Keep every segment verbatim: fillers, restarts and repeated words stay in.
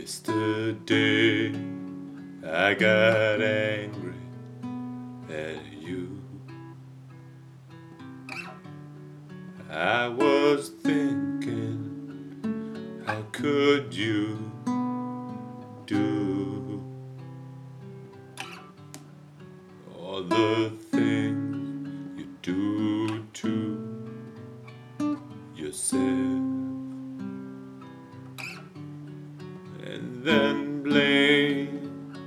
Yesterday I got angry at you. I was thinking, how could you do all the things you do to yourself, and then blame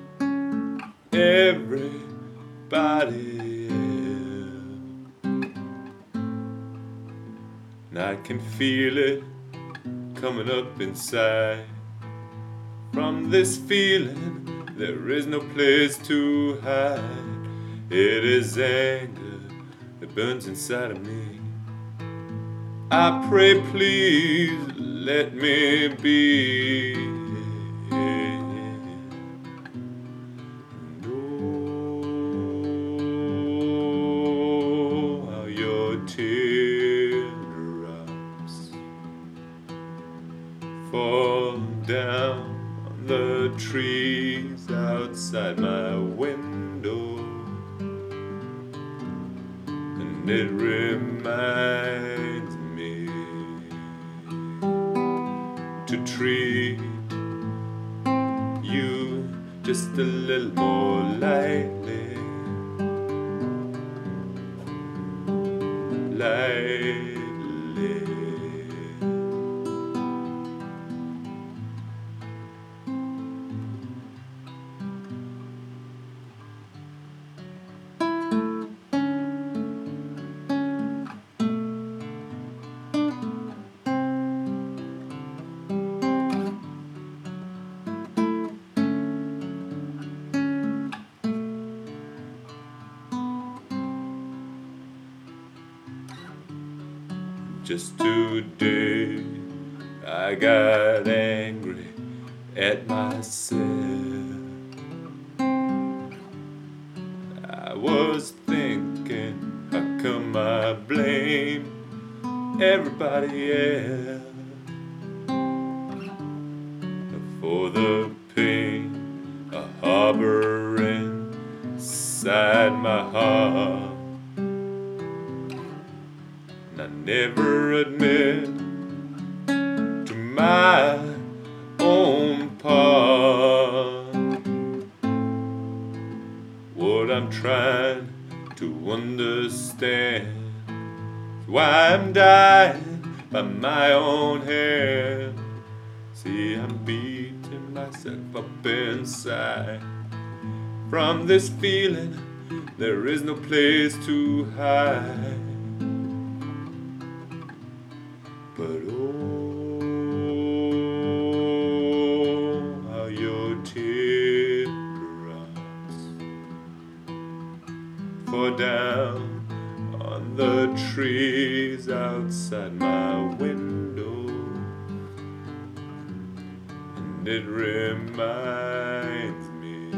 everybody else? And I can feel it coming up inside. From this feeling there is no place to hide. It is anger that burns inside of me. I pray, please let me be. Know how your teardrops fall down on the trees outside my window, and it reminds me to treat you just a little more lightly, lightly. Just today I got angry at myself. I was thinking, how come I blame everybody else for the pain I harbor inside my heart? I never admit to my own part. What I'm trying to understand is why I'm dying by my own hand. See, I'm beating myself up inside. From this feeling there is no place to hide. But oh, how your teardrops fall down on the trees outside my window, and it reminds me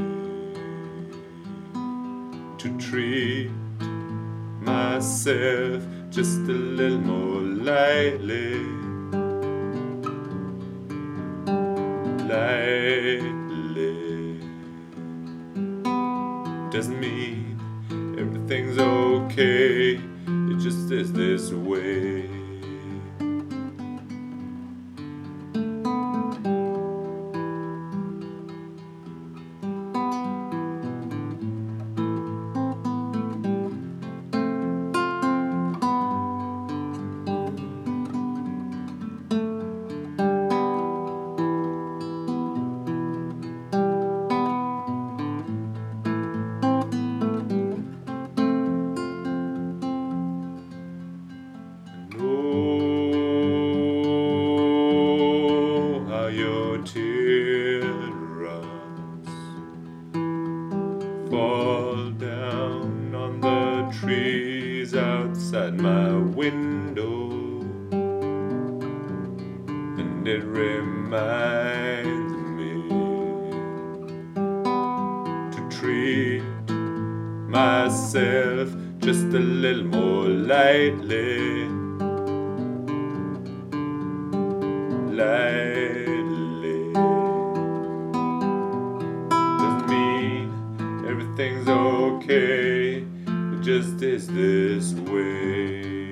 to treat myself just a little more lightly, lightly. Doesn't mean everything's okay, it just is this way. Your teardrops fall down on the trees outside my window, and it reminds me to treat myself just a little more lightly, lightly. just is this way.